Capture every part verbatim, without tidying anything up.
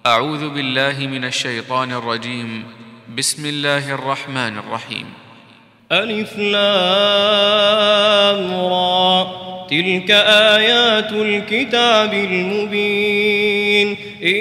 أعوذ بالله من الشيطان الرجيم. بسم الله الرحمن الرحيم. ألف لام را، تلك آيات الكتاب المبين.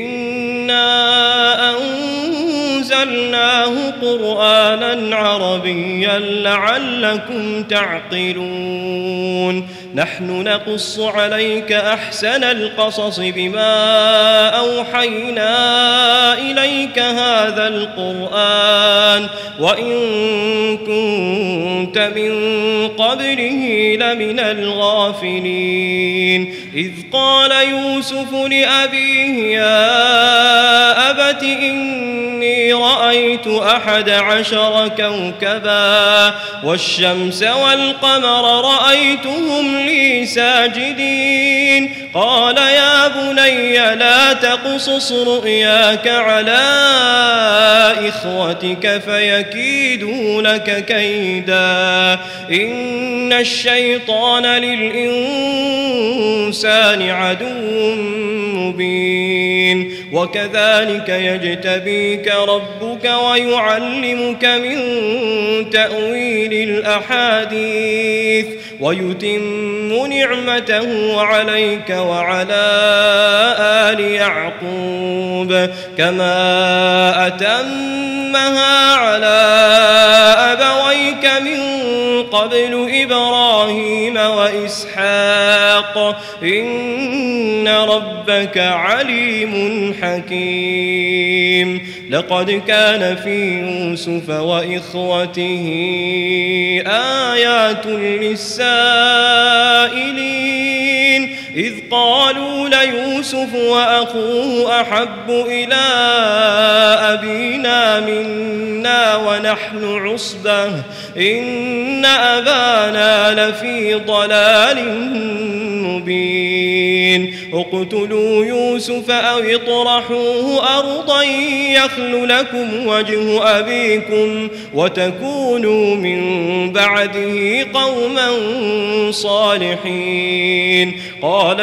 إنا أنزلناه قرآنا عربيا لعلكم تعقلون. نحن نقص عليك أحسن القصص بما أوحينا إليك هذا القرآن وإن كنت من قبله لمن الغافلين. إذ قال يوسف لأبيه يا أبت إني رأيت أحد عشر كوكبا والشمس والقمر رأيتهم لي ساجدين. قال يا بني لا تقصص رؤياك على إخوتك فيكيدوا لك كيدا. إن الشيطان للإنسان عدو مبين. وكذلك يجتبيك ربك ويعلمك من تأويل الأحاديث ويتم نعمته عليك وعلى آل يعقوب كما أتمها على أبويك من قبل إبراهيم وإسحاق إن ربك عليم حكيم. لقد كان في يوسف وإخوته آيات للسائلين إذ قالوا ليوسف وأخوه أحب إلى أبينا منا ونحن عصبة إن أبانا لفي ضلال مبين. اقتلوا يوسف أو اطرحوه أرضا يخل لكم وجه أبيكم وتكونوا من بعده قوما صالحين. قال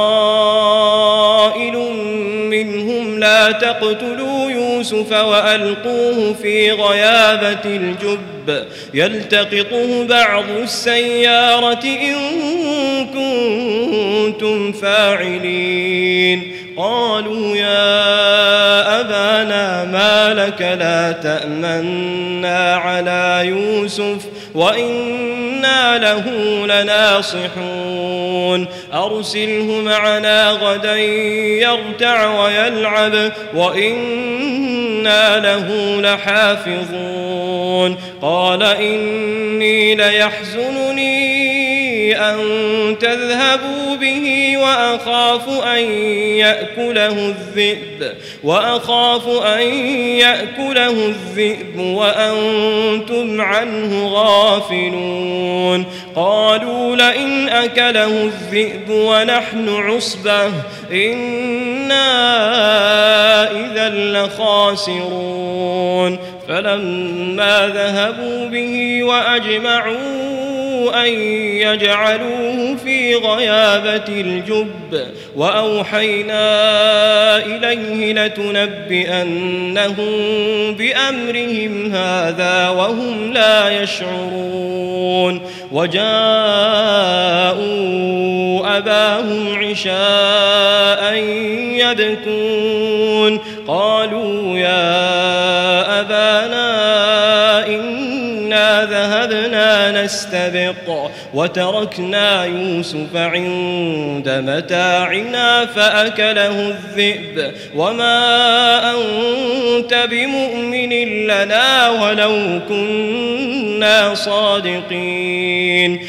قائل منهم لا تقتلوا يوسف وألقوه في غيابة الجب يلتقطه بعض السيارة إن كنتم فاعلين. قالوا يا أبانا ما لك لا تأمنا على يوسف وإنا له لناصحون. أرسله معنا غدا يرتع ويلعب وإنا له لحافظون. قال إني ليحزنني أن تذهبوا به وأخاف أن يأكله الذئب وأخاف أن يأكله الذئب وأنتم عنه غافلون. قالوا لئن أكله الذئب ونحن عصبة إنا إذا لخاسرون. فلما ذهبوا به وأجمعوا أن يجعلوه في غيابة الجب وأوحينا إليه لتنبئنهم بأمرهم هذا وهم لا يشعرون. وجاءوا أباهم عشاء يبكون. قالوا يا أبانا إنا ذهبنا نستبق وتركنا يوسف عند متاعنا فأكله الذئب وما أنت بمؤمن لنا ولو كنا صادقين.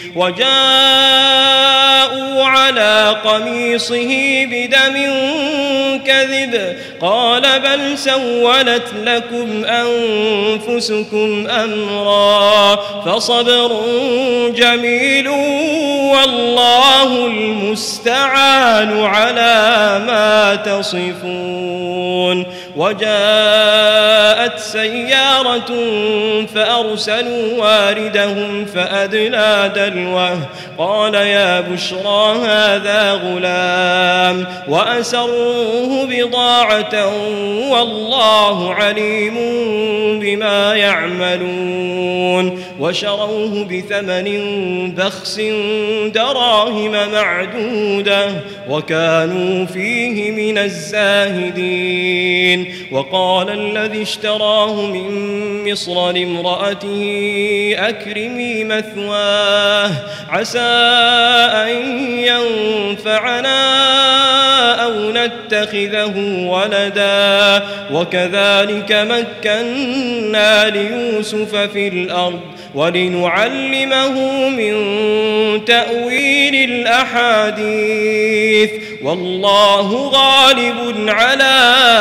وجاءوا على قميصه بدم كذب قال بل سولت لكم أنفسكم أمرا فصبر جميل والله المستعان على ما تصفون. وجاء جاءت سيارة فأرسلوا واردهم فأدلى دلوه قال يا بشرى هذا غلام وأسروه بضاعة والله عليم بما يعملون وشروه بثمن بخس دراهم معدودة وكانوا فيه من الزاهدين. وقال الذي اشتراه من مصر لامرأته أكرمي مثواه عسى أن ينفعنا أو نتخذه ولدا وكذلك مكنا ليوسف في الأرض ولنعلمه من تأويل الأحاديث والله غالب على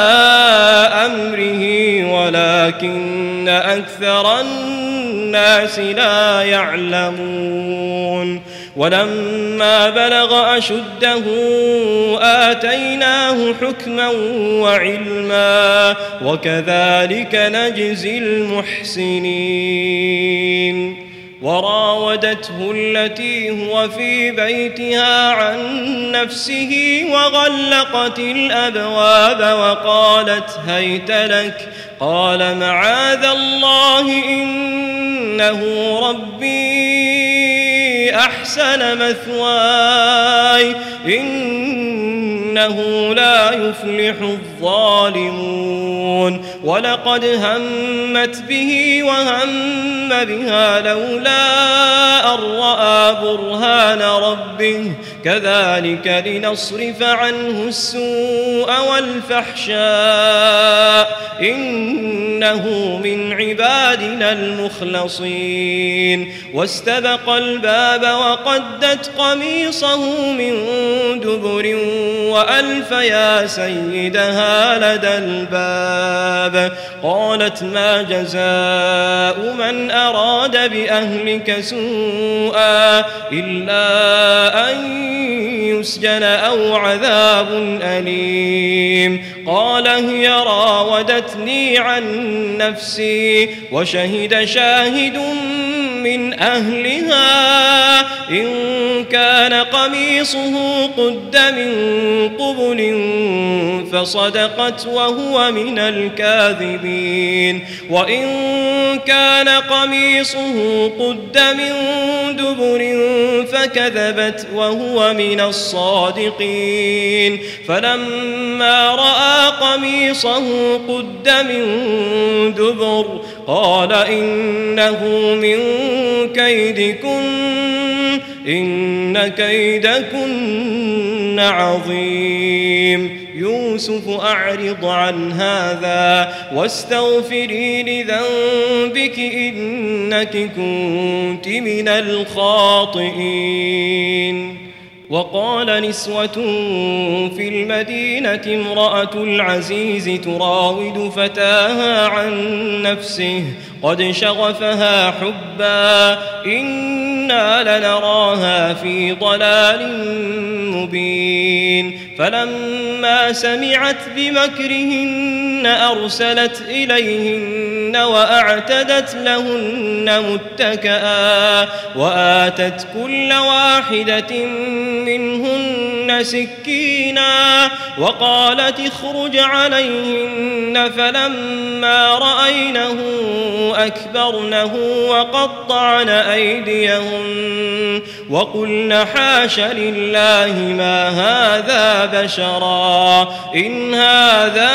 أمره ولكن أكثر الناس لا يعلمون. ولما بلغ أشده آتيناه حكما وعلما وكذلك نجزي المحسنين. وراودته التي هو في بيتها عن نفسه وغلقت الأبواب وقالت هيت لك قال معاذ الله إنه ربي أحسن مثواي إنه لا يفلح الظالمون. ولقد همت به وهم بها لولا أن رأى برهان ربه كذلك لنصرف عنه السوء والفحشاء إنه من عبادنا المخلصين. واستبق الباب وقدت قميصه من دبر وألف يا سيدها لدى الباب قالت ما جزاء من أراد بأهلك سوءا إلا أن يسجن أو عذاب أليم. قال هي راودتني عن نفسي وشهد شاهد من أهلها إن كان قميصه قد من قبل فصدقت وهو من الكاذبين وإن كان قميصه قد من دبر فكذبت وهو من الصادقين. فلما رأى قميصه قد من دبر قال إنه من كيدكن إن كيدكن عظيم. يوسف أعرض عن هذا واستغفري لذنبك إنك كنت من الخاطئين. وقال نسوة في المدينة امرأة العزيز تراود فتاها عن نفسه قد شغفها حبا إنا لنراها في ضلال مبين. فلما سمعت بمكرهن أرسلت إليهن وأعتدت لهن متكئا وآتت كل واحدة منهن سكينا وقالت اخرج عليهن فلما رأينه أكبرنه وقطعن أيديهن وقلن حاش لله ما هذا بشرا إن هذا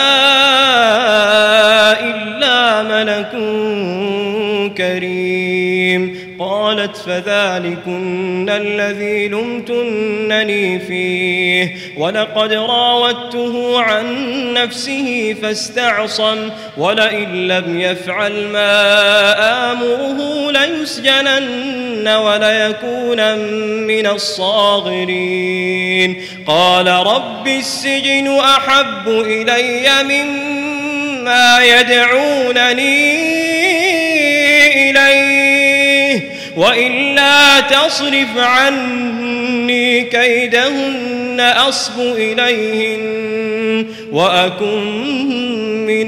إلا ملك كريم. قالت فذلكن الذي لمتنني فيه ولقد راودته عن نفسه فاستعصم ولئن لم يفعل ما آمره ليسجنن وليكون من الصاغرين. قال رب السجن أحب إلي مما يدعونني إليه وإلا تصرف عني كيدهن أصب إليهن وأكن من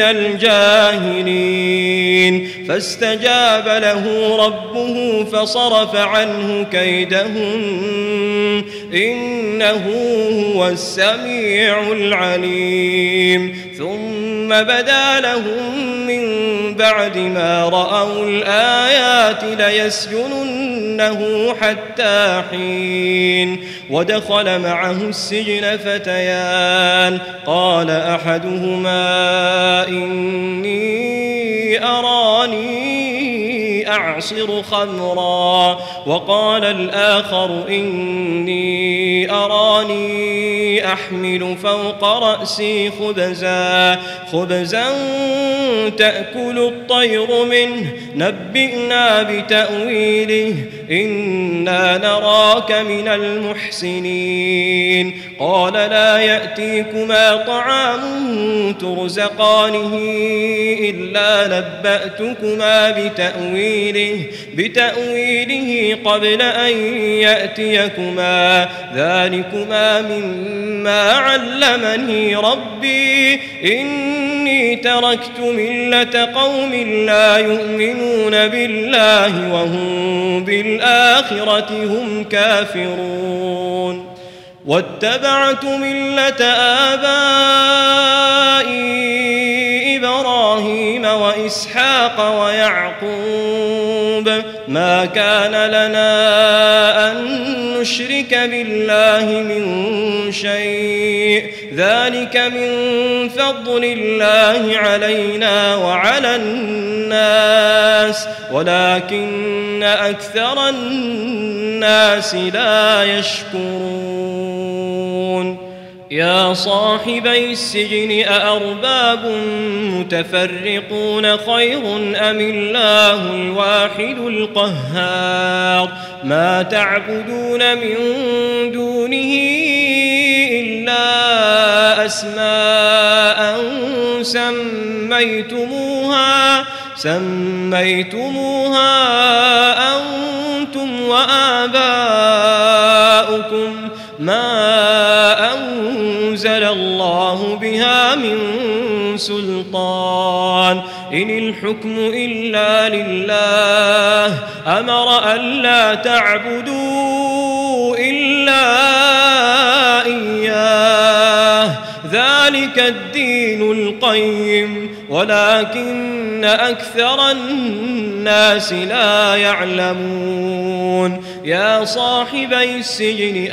الجاهلين فاستجاب له ربه فصرف عنه كيدهم إنه هو السميع العليم ثم بدا لهم من بعد ما رأوا الآيات ليسجننه حتى حين ودخل معه السجن فتيان قال أحدهما إني أراني أعصر خمرا وقال الآخر إني أراني أحمل فوق رأسي خبزا خبزا تأكل الطير منه نبئنا بتأويله إنا نراك من المحسنين قال لا يأتيكما طعام ترزقانه إلا نبأتكما بتأويله بتأويله قبل أن يأتيكما ذلكما مما علمني ربي إني تركت ملة قوم لا يؤمنون بالله وهم بالآخرة هم كافرون واتبعت ملة آبائي إبراهيم وإسحاق ويعقوب ما كان لنا أن نشرك بالله من شيء ذلك من فضل الله علينا وعلى الناس ولكن أكثر الناس لا يشكرون يا صاحبي السجن أأرباب متفرقون خير أم الله الواحد القهار ما تعبدون من دونه إلا أسماء سميتموها سميتموها أنتم وآباؤكم ما أنزل الله بها من سلطان إن الحكم إلا لله أمر ألا تعبدوا إلا إياه ذلك الدين القيم ولكن أكثر الناس لا يعلمون يا صاحبي السجن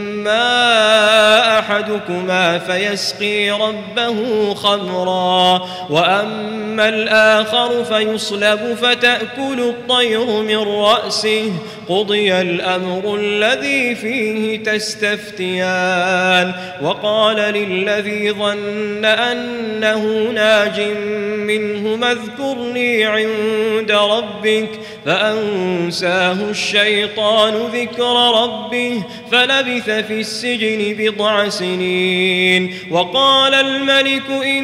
أما أحدكما فيسقي ربه خمرا وأما الآخر فيصلب فتأكل الطير من رأسه قضي الأمر الذي فيه تستفتيان وقال للذي ظن أنه ناج منهما اذكرني عند ربك فأنساه الشيطان ذكر ربه فلبث في السجن بضع سنين وقال الملك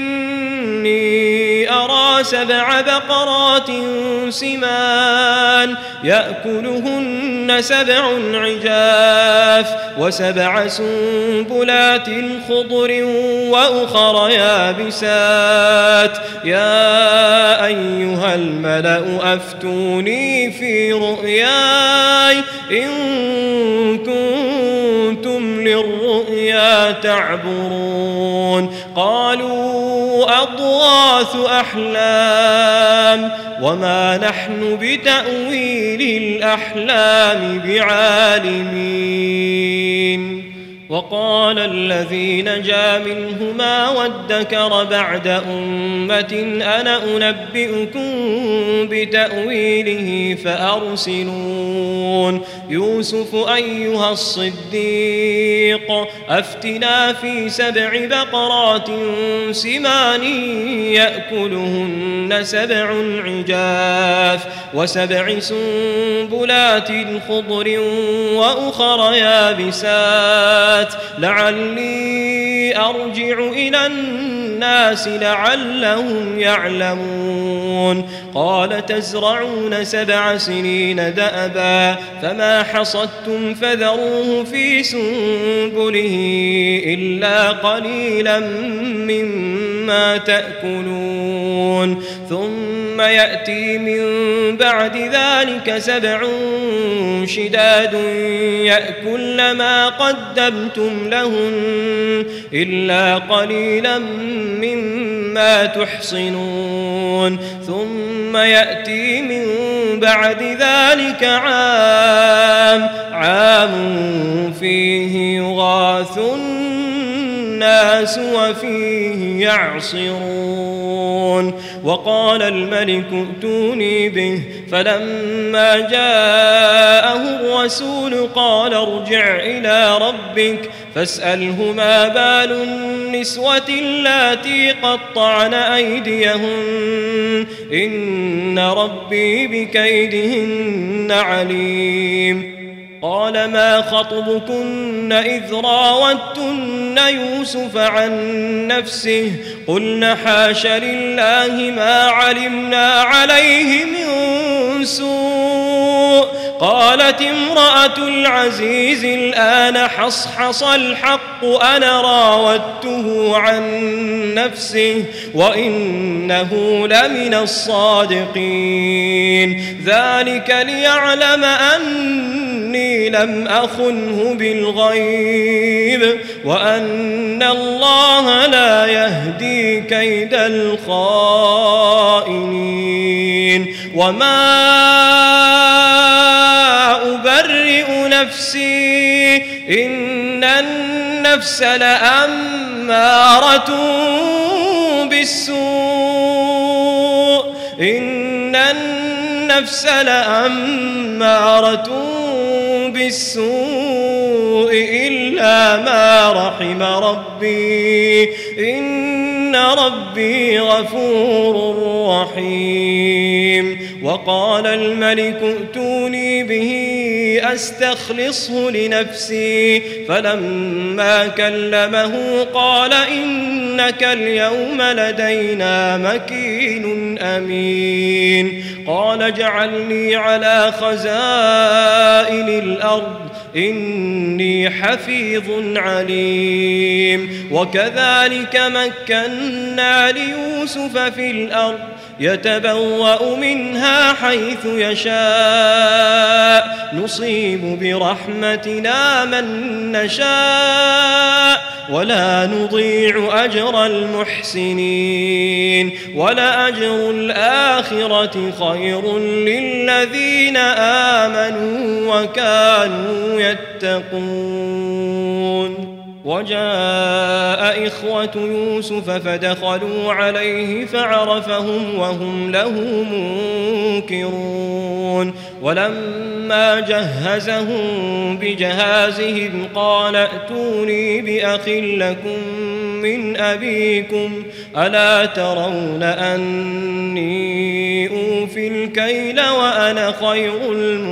إني أرى سبع بقرات سمان يأكلهن سبع عجاف وسبع سنبلات خضر وأخر يابسات يا أيها الملأ أفتوني في رؤياي إن كنتم للرؤيا تعبرون قالوا أضغاث أحلام وما نحن بتأويل الأحلام بعالمين وقال الذي نجا منهما وادكر بعد أمة أنا أنبئكم بتأويله فأرسلون يوسف أيها الصديق أفتنا في سبع بقرات سمان يأكلهن سبع عجاف وسبع سنبلات خضر وأخر يابسات لعلي أرجع إلى الناس الناس لعلهم يعلمون قال تزرعون سبع سنين دأبا فما حصدتم فذروه في سنبله إلا قليلا مما تأكلون ثم يأتي من بعد ذلك سبع شداد يأكل ما قدمتم لهن إلا قليلا مما تحصنون ثم يأتي من بعد ذلك عام عام فيه يغاث الناس وفيه يعصرون وقال الملك ائتوني به فلما جاءه الرسول قال ارجع إلى ربك فاسأله ما بال النسوة اللاتي قطعن أيديهن إن ربي بكيدهن عليم قال ما خطبكن إذ راوتن يوسف عن نفسه قلن حاش لله ما علمنا عليه من سوء قالت امرأة العزيز الآن حصحص الحق أنا راودته عن نفسه وإنه لمن الصادقين ذلك ليعلم أني لم أخنه بالغيب وأن الله لا يهدي كيد الخائنين وما أبرئ نفسي إن النفس لأمارة بالسوء إن النفس لأمارة بالسوء إلا ما رحم ربي إن ربي غفور رحيم وقال الملك ائتوني به أستخلصه لنفسي فلما كلمه قال إنك اليوم لدينا مكين أمين قال اجعلني على خزائن الأرض إني حفيظ عليم وكذلك مكنا ليوسف في الأرض يتبوأ منها حيث يشاء نصيب برحمتنا من نشاء ولا نضيع أجر المحسنين ولأجر الآخرة خير للذين آمنوا وكانوا يتقون وجاء إخوة يوسف فدخلوا عليه فعرفهم وهم له منكرون ولما جهزهم بجهازهم قال ائتوني بأخ لكم من أبيكم ألا ترون أني أوفي الكيل وأنا خير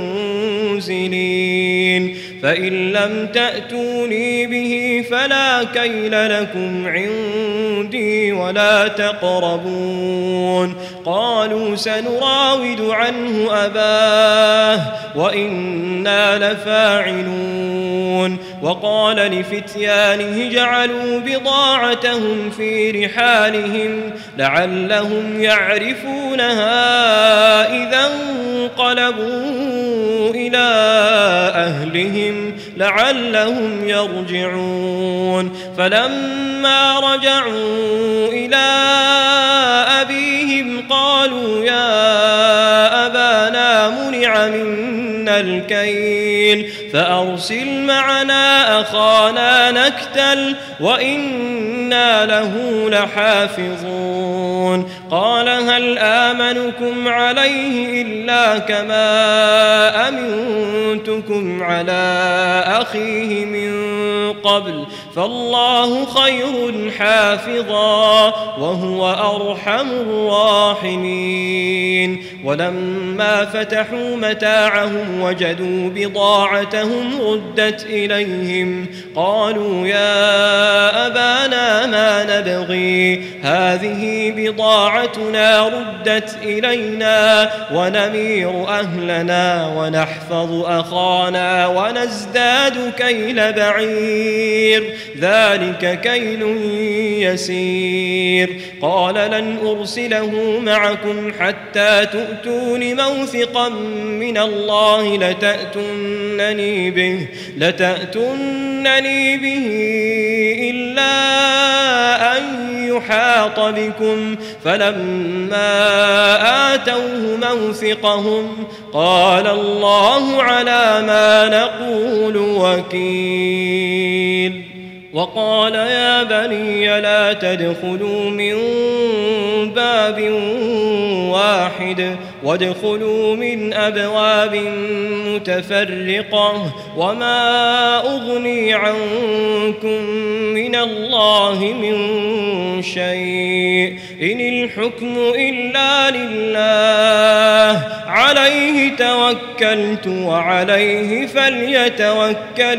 المنزلين فإن لم تأتوني به فلا كيل لكم عندي ولا تقربون قالوا سنراود عنه أباه وإنا لفاعلون وقال لفتيانه جعلوا بضاعتهم في رحالهم لعلهم يعرفونها إذا انقلبوا إلى أهلهم لعلهم يرجعون فلما رجعوا إلى أبيهم قالوا يا أبانا منع منا الكيل فأرسل معنا أخانا نكتل وإنا له لحافظون قال هل آمنكم عليه إلا كما أمنتكم على أخيه من قبل فالله خير حافظا وهو أرحم الراحمين. ولما فتحوا متاعهم وجدوا بضاعتهم ردت إليهم قالوا يا أبانا ما نبغي هذه بضاعتنا ردت إلينا ونمير أهلنا ونحفظ أخانا ونزداد كيل بعير ذلك كيل يسير. قال لن أرسله معكم حتى تؤتون موثقا من الله لتأتونني به, لتأتونني به إلا أن يحاط بكم. فلما آتوه موثقهم قال الله على ما نقول وكيل. وقال يا بني لا تدخلوا من باب واحد وادخلوا من أبواب متفرقة وما أغني عنكم من الله من شيء إن الحكم إلا لله عليه توكلت وعليه فليتوكل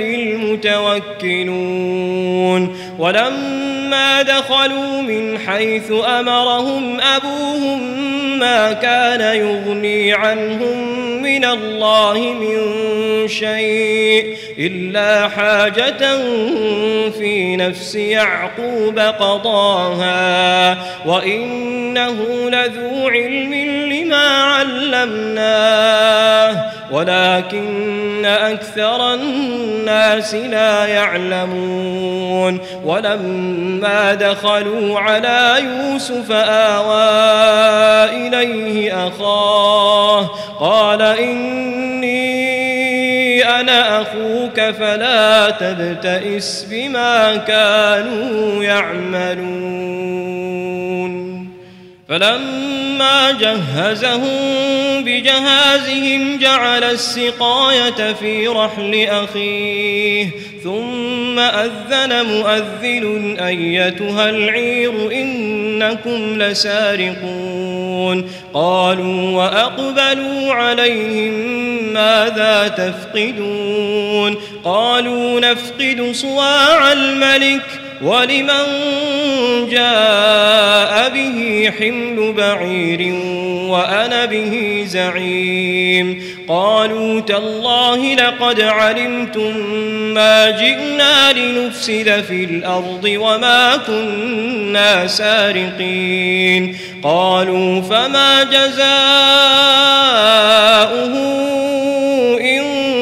المتوكلون. ولما دخلوا من حيث أمرهم أبوهم ما كان يغني عنهم من الله من شيء إلا حاجة في نفس يعقوب قضاها وإنه لذو علم لما علمناه ولكن أكثر الناس لا يعلمون. ولما دخلوا على يوسف آوى إليه أخاه قال إني أنا أخوك فلا تبتئس بما كانوا يعملون. فلما جهزهم بجهازهم جعل السقاية في رحل أخيه ثم أذن مؤذن أيتها العير إنكم لسارقون. قالوا وأقبلوا عليهم ماذا تفقدون قالوا نفقد صواع الملك ولمن جاء به حمل بعير وأنا به زعيم. قالوا تالله لقد علمتم ما جئنا لنفسد في الأرض وما كنا سارقين. قالوا فما جزاؤه إن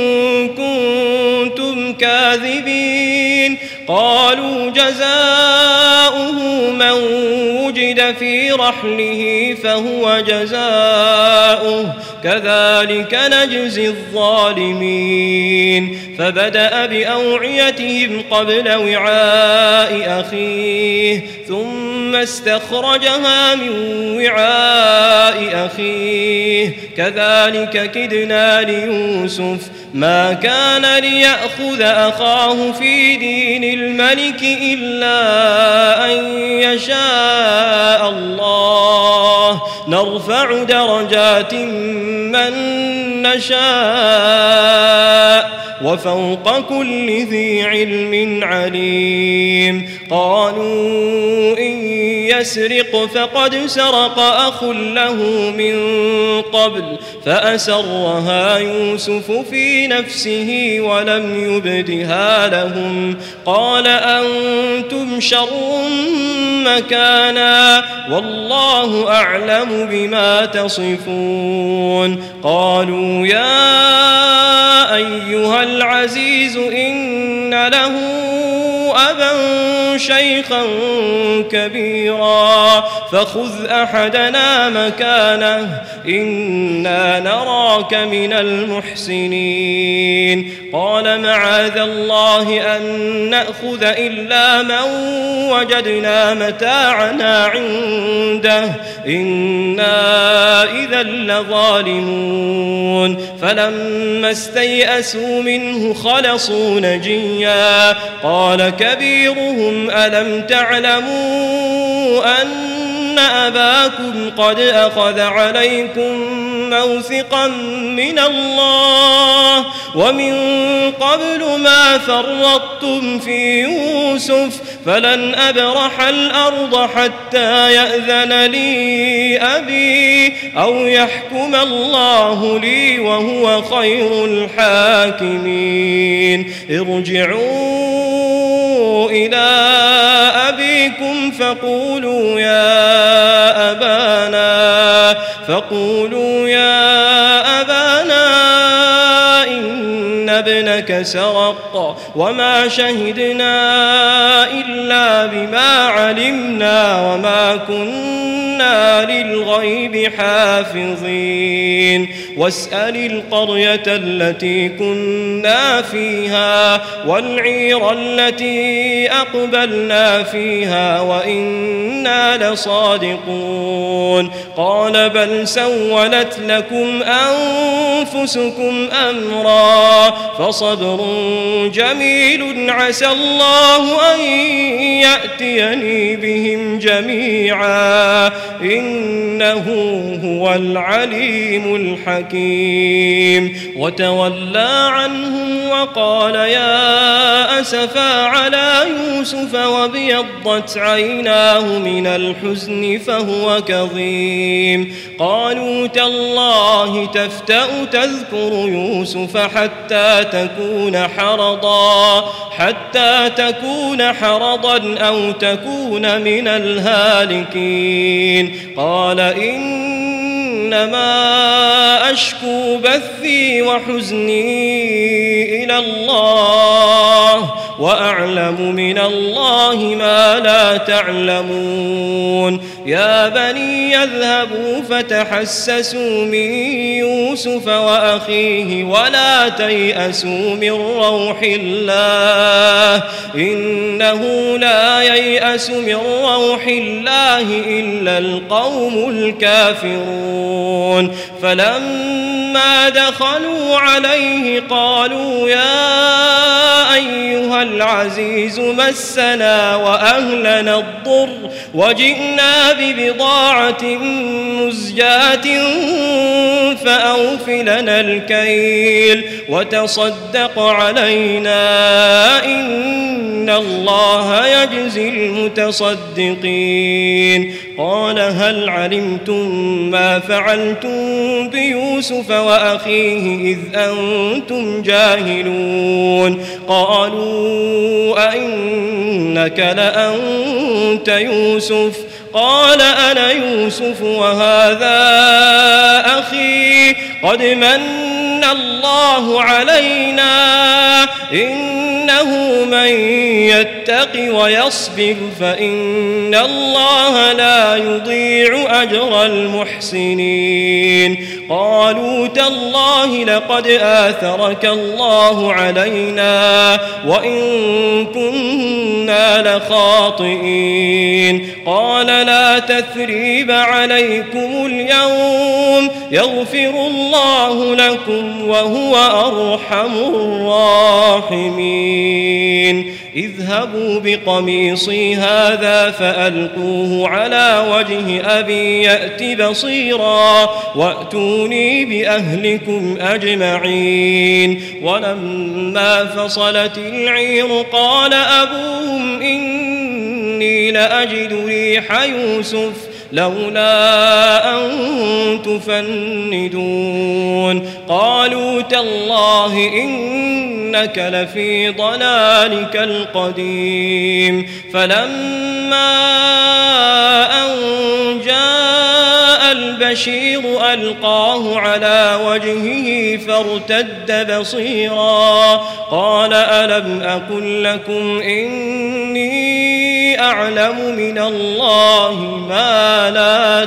كنتم كاذبين. قالوا جزاؤه من وجد في رحله فهو جزاؤه كذلك نجزي الظالمين. فبدأ بأوعيتهم قبل وعاء أخيه ثم استخرجها من وعاء أخيه كذلك كدنا ليوسف ما كان ليأخذ أخاه في دين الملك إلا أن يشاء الله نرفع درجات من نشاء وفوق كل ذي علم عليم. قالوا إن يسرق فقد سرق أخ له من قبل فأسرها يوسف في نفسه ولم يبدها لهم. قال أنتم شر مكانا والله أعلم بما تصفون. قالوا يا أيها العزيز إن له أبا شيخا كبيرا فخذ أحدنا مكانه إنا نراك من المحسنين قال معاذ الله أن نأخذ إلا من وجدنا متاعنا عنده إنا إذا لظالمون فلما استيئسوا منه خلصوا نجيا قال كبيرهم ألم تعلموا أن أباكم قد أخذ عليكم موثقا من الله ومن قبل ما فرطتم في يوسف فلن أبرح الأرض حتى يأذن لي أبي أو يحكم الله لي وهو خير الحاكمين ارجعوا إلى أبيكم فقولوا يا أبانا فقولوا يا أبانا إن ابنك سرق وما شهدنا إلا بما علمنا وما كنا للغيب حافظين واسأل القرية التي كنا فيها والعير التي أقبلنا فيها وإنا لصادقون قال بل سولت لكم أنفسكم أمرا فصبر جميل عسى الله أن يأتيني بهم جميعا إنه هو العليم الحكيم وتولى عنهم وقال يا أسفا على يوسف وابيضت عيناه من الحزن فهو كظيم قالوا تالله تفتأ تذكر يوسف حتى تكون حرضا حتى تكون حرضا أو تكون من الهالكين قال إنما أشكو بثي وحزني إلى الله وأعلم من الله ما لا تعلمون يا بني يذهبوا فتحسسوا من يوسف وأخيه ولا تيأسوا من روح الله إنه لا ييأس من روح الله إلا القوم الكافرون فلما دخلوا عليه قالوا يا أيها العزيز مسنا وأهلنا الضر وجئنا ببضاعة مزجاة فأوف لنا الكيل وتصدق علينا إن الله يجزي المتصدقين قال هل علمتم ما فعلتم بيوسف وأخيه إذ أنتم جاهلون قالوا أئنك لأنت يوسف قال أنا يوسف وهذا أخي قد من الله علينا إنه من يتق ويصبر فإن الله لا يضيع أجر المحسنين قالوا تالله لقد آثرك الله علينا وإن كنا لخاطئين قال لا تثريب عليكم اليوم يغفر الله لكم وهو أرحم الراحمين اذهبوا بقميصي هذا فألقوه على وجه أبي يأت بصيرا وأتوني بأهلكم أجمعين ولما فصلت العير قال أبوهم إني لأجد ريح يوسف لولا أن تفندون قالوا تالله إنك لفي ضلالك القديم فلما أن جاء البشير ألقاه على وجهه فارتد بصيرا قال ألم أقل لكم إني أعلم من الله ما لا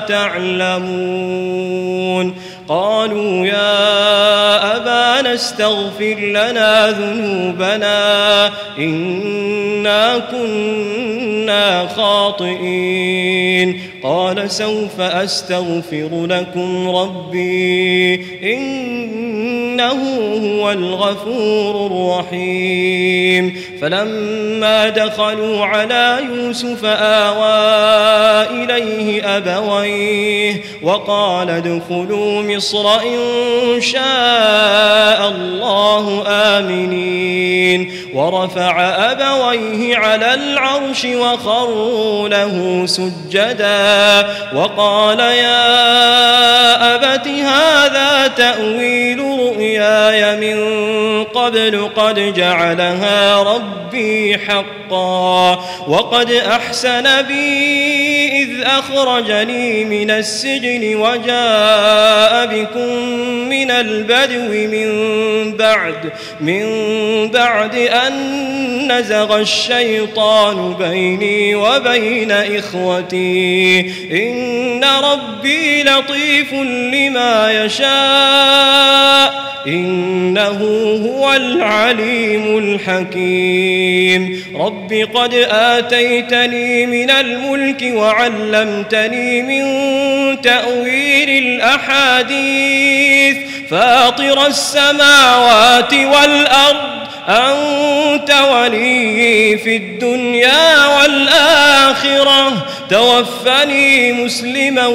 تعلمون قالوا يا أبانا استغفر لنا ذنوبنا إنا كنا خاطئين قال سوف أستغفر لكم ربي إنه هو الغفور الرحيم فلما دخلوا على يوسف آوى إليه أبويه وقال ادخلوا مصر إن شاء الله آمنين ورفع أبويه على العرش وخروا له سجدا وقال يا أبت هذا تأويل رؤياي من قبل قد جعلها ربي حقا وقد أحسن بي إذ أخرجني من السجن وجاء بكم من البدو من بعد من بعد أن نزغ الشيطان بيني وبين إخوتي إن ربي لطيف لما يشاء إنه هو العليم الحكيم رب قد آتيتني من الملك وعلمتني من تأويل الأحاديث فاطر السماوات والأرض أنت ولي في الدنيا والآخرة توفني مسلما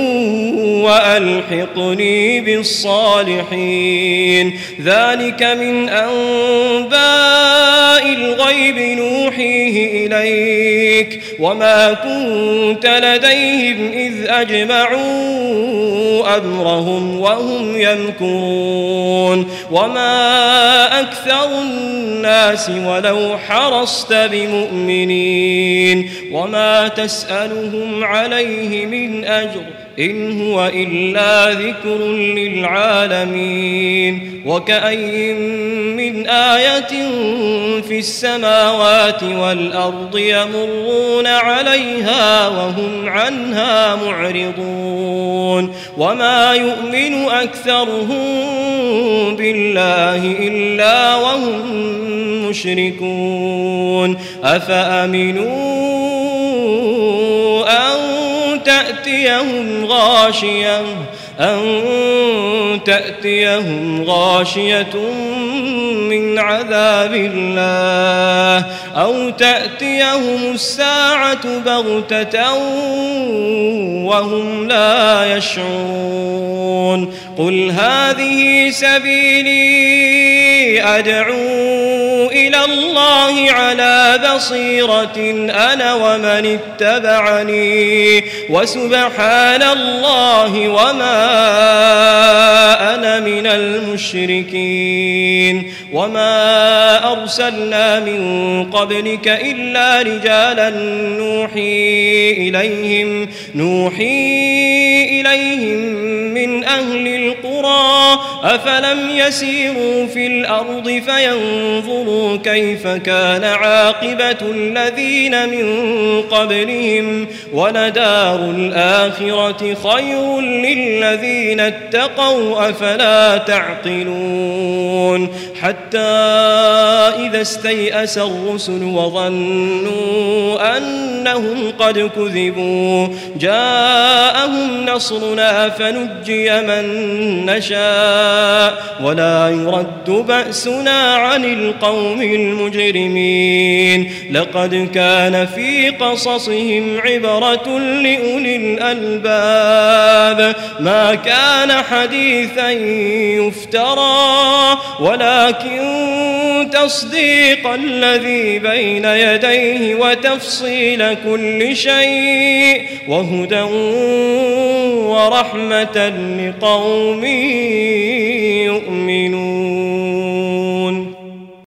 وألحقني بالصالحين ذلك من أنباء الغيب نوحيه إليك وما كنت لديهم إذ أجمعوا أمرهم وهم يمكرون وما أكثر الناس ولو حرصت بمؤمنين وما تسألهم عليه من أجر إن هو إلا ذكر للعالمين وكأي من آية في السماوات والأرض يمرون عليها وهم عنها معرضون وما يؤمن أكثرهم بالله إلا وهم مشركون أفأمنوا أن تأتيهم غاشية أن تأتيهم غاشية من عذاب الله أو تأتيهم الساعة بغتة وهم لا يشعرون قل هذه سبيلي أدعو إلى الله على بصيرة أنا ومن اتبعني وسبحان الله وما أنا من المشركين وما أرسلنا من قبلك إلا رجالا نوحي إليهم نوحي إليهم من أهل القرى أفلم يسيروا في الأرض فينظروا كيف كان عاقبة الذين من قبلهم ولدار الآخرة خير للذين اتقوا أفلا تعقلون حتى إذا استيأس الرسل وظنوا أنهم قد كذبوا جاءهم نصرنا فنجي من نشاء ولا يرد بأسنا عن القوم المجرمين لقد كان في قصصهم عبرة لأولي الألباب ما كان حديثا يفترى ولكن تصديق الذي بين يديه وتفصيل كل شيء وهدى ورحمة لقوم يؤمنون.